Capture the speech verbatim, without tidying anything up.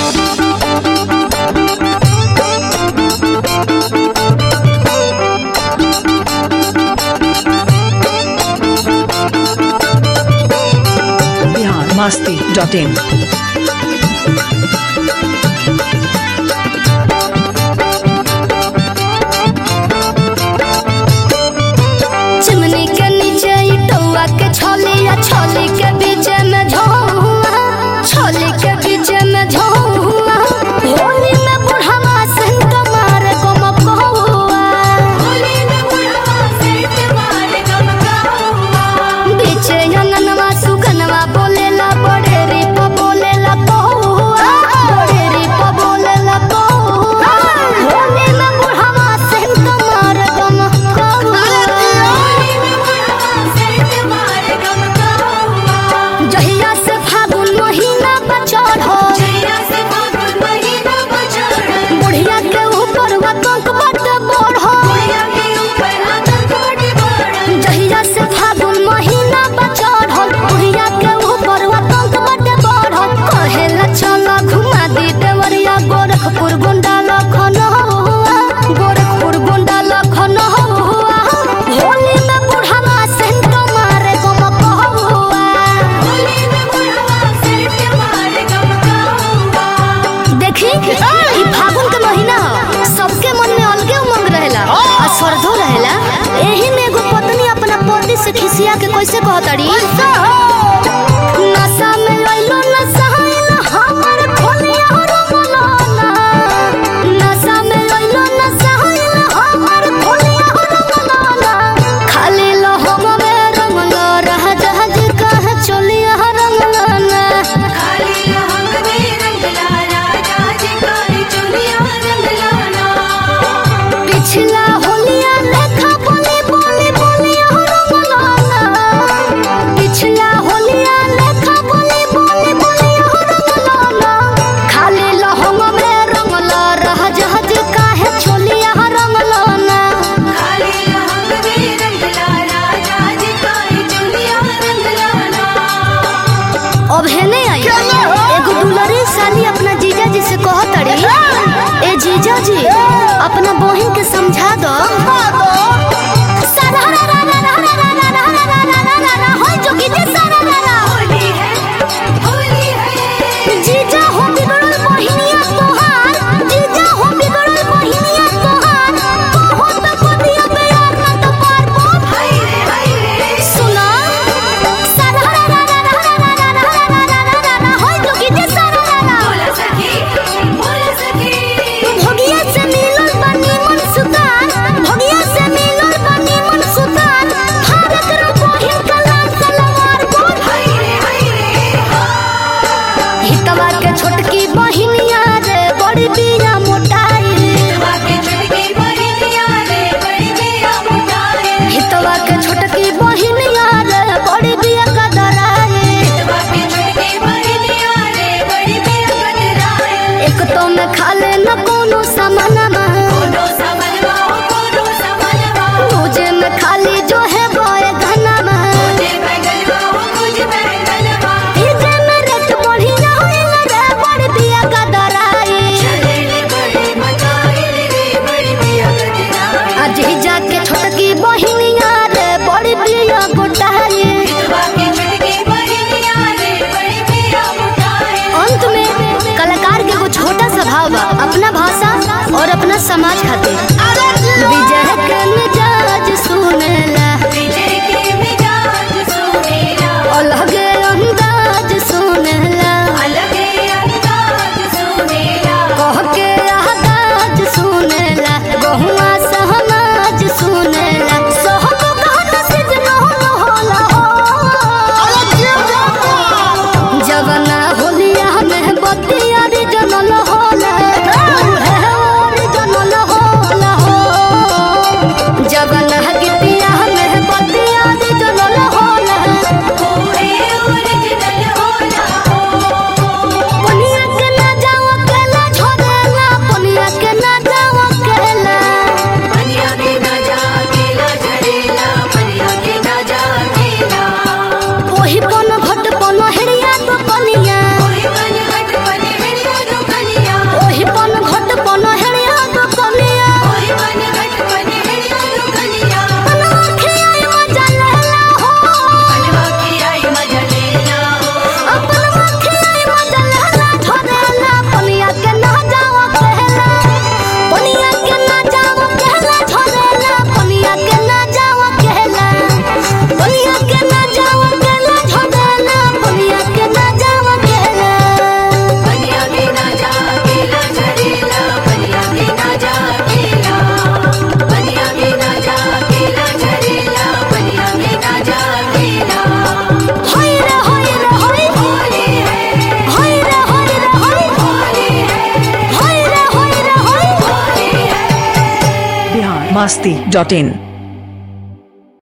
masti dot in. Chimney के नीचे इटौआ के छोलिया छोली के बीच में झोंआ छोली के बीच में झोंआ होली में बुढ़ावा सेंट मारे गम कहुआ होली में बुढ़ावा सेंट मारे गम कहुआ बीचे अंगनवा सुगनवा बोलेला बड़े री प बोलेला कहुआ बड़े री प बोलेला कहुआ होली में बुढ़ावा सेंट मारे गम कहुआ जहिया से फागुन महीना बचड़ हो जहिया से फागुन महीना बचड़ बुढ़िया के ऊपर आतंक बट बढ़ हो बुढ़िया के ऊपर आतंक बट बढ़ जहिया से फागुन महीना बचड़ हो बुढ़िया के ऊपर आतंक बट बढ़ कहेला चला घुमा दी देवरिया गोरखपुर गुंडा लखन हुआ गोरखपुर गुंडा लखन हुआ होली में बुढ़ावा सेंट मारे गम कहुआ देखी ई फागुन के महीना ह सबके मन में अलगे उमंग रहेला आ श्रद्धो रहेला एही में एगो पत्नी अपना पति से खिसिया के कैसे कहतड़ी नशा में लइलो नशाइन हमर खोलिया रंगलाना नशा में लइलो नशाइन हमर खोलिया रंगलाना खाली लहम में रंगला रह जहाज कह चलिया रंगलाना खाली लहम में रंगला राजा जी कह चलिया रंगलाना पिछला होलिया लेखा बोली बोली बोलिया रंगलाना पिछला होलिया लेखा बोली बोली बोलिया रंगलाना खाली लहम में रंगला रह जहाज काहे चलिया रंगलाना खाली लहम में रंगला राजा जी कह चलिया रंगलाना अब है नहीं आई एगो दुलरी साली अपना जीजा जी से कहतड़ी ए जीजा जी अपना बहिन के समझा दो जीजा हो बिगड़ल बहिनिया तोहार जीजा हो बिगड़ल बहिनिया तोहार कहो त कदिया प्यार ना तो पार पार हाय रे हाय रे सुना होय जो कीजे सारा बोला सखी बोला सखी भगिया से मिलल बनी मन सुतार भगिया से मिलल बनी मन सुतार भारत रो बहिन कलाम सलवार बोल हाय रे हाय रे हितवा के छोटकी बहिनिया रे बड़ी बिया मोटाई हितवा के छोटकी बहिनिया रे बड़ी बिया मोटाई हितवा के छोटकी बहिनिया रे बड़ी बिया कदराई हितवा के छोटकी बहिनिया रे बड़ी बिया कदराई एक तो में खाले न कोनो सामानमा कोनो सामानमा कोनो सामानमा मुझे में खाली जो है बोए घनमा मुझे बैगनवा मुझे बैगनवा इजे में रेट बढ़िया होइल रे बड़ी बिया कदराई चले रे बड़ी मचाई रे बड़ी बिया कदराई आज ही जाके छोटकी बहिनिया रे बड़ी बिया गोटाई हितवा के छोटकी बहिनिया रे बड़ी बिया गोटाई अंत में कलाकार के कुछ छोटा सा भाव बा अपना भाषा और अपना समाज खातिर विजय के मिजाज सुनेला विजय के मिजाज सुनेला अलगे अंदाज सुनेला अलगे अंदाज सुनेला कह के आदाज सुनेला गहुआ सहनाज सुनेला सहब कहत सिज न होला हो जवना होलिया में बतिया रे जनल होला उहे और जनल होला masti dot in.